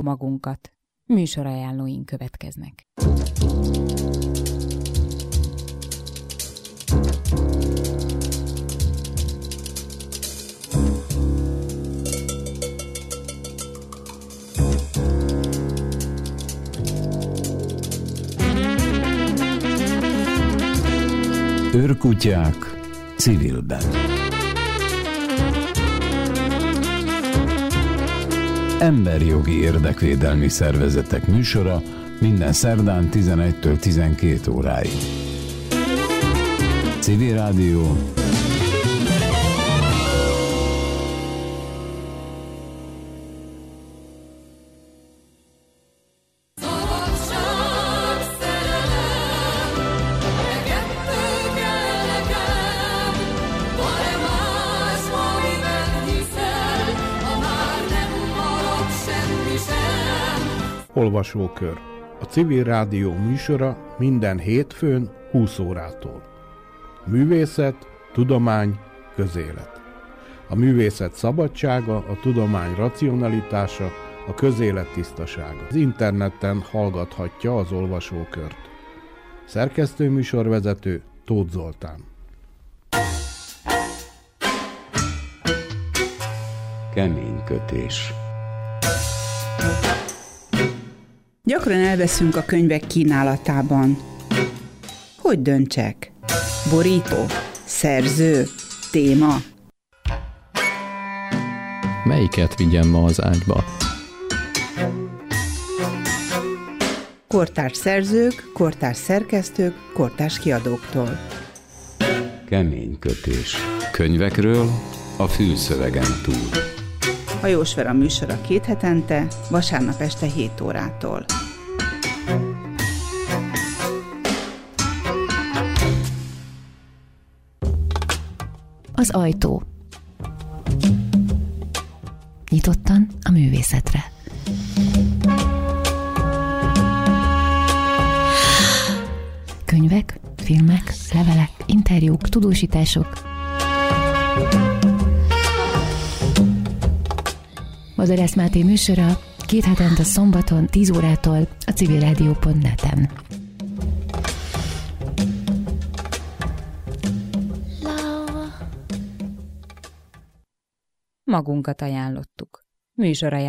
magunkat. Műsorajánlóink következnek. Őrkutyák civilben. Emberjogi érdekvédelmi szervezetek műsora minden szerdán 11-től 12 óráig. Civil Rádió. Olvasókör. A Civil Rádió műsora minden hétfőn 20 órától. Művészet, tudomány, közélet. A művészet szabadsága, a tudomány racionalitása, a közélet tisztasága. Az interneten hallgathatja az olvasókört. Szerkesztő műsorvezető Tóth Zoltán. Keménykötés. Gyakran elveszünk a könyvek kínálatában. Hogy döntsek? Borító? Szerző? Téma? Melyiket vigyem ma az ágyba? Kortárs szerzők, kortárs szerkesztők, kortárs kiadóktól. Keménykötés. Könyvekről a fülszövegen túl. Hajós Vera műsora 2 hetente, vasárnap este 7 órától. Az ajtó. Nyitottan a művészetre. Könyvek, filmek, levelek, interjúk, tudósítások. Madarász Máté műsora 2 hetente szombaton 10 órától a civilradio.net-en. Magunkat ajánlottuk. Műsorajánlóink